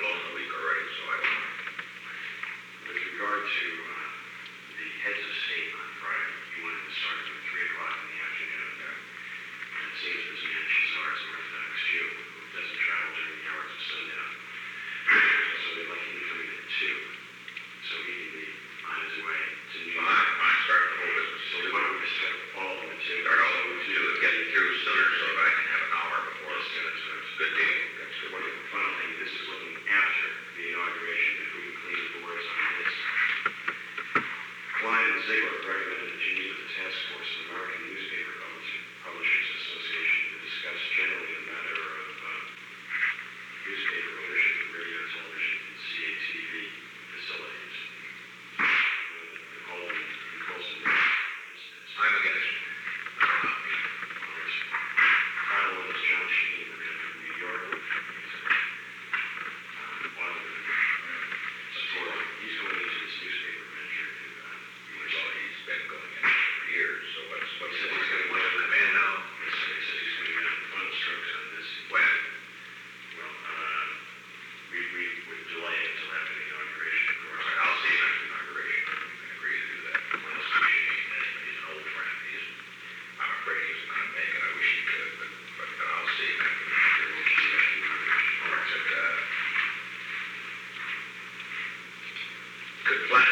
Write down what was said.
blown a week already, so I don't know. With regard to the heads of state on Friday, you wanted to start at 3 o'clock in the afternoon. And it seems this man Shazar is an Orthodox Jew who doesn't travel during the hours of sundown. So they'd like him to come in at 2. So he can be on his way to New York. Fine, start the whole business. So why don't we start all of them at 2? Start all of them to get through sooner so that I can have an hour before. Yes, that's right. Good deal. That's good. One final thing, this is looking after the inauguration, if we can clean the boards on this. Klein and Ziegler recommended a Geneva task force of American Newspaper Publishers Association to discuss generally the matter of newspaper ownership of radio, television, and CATV facilities. The Colson, I'm against it. final one is John Sheen, the man from New York. He's going into this newspaper venture. Well, he's been going in for years, so what's He said he's he's going to going to come in now? He said he's going to get the final strokes on this. When? Well, we would delay it until after the inauguration, of All course. right, I'll see him after the inauguration. We can agree to do that. Well, he's an old friend. I'm afraid he's not going to make it. I wish he could, but I'll see him after the inauguration. All right, so, good plan.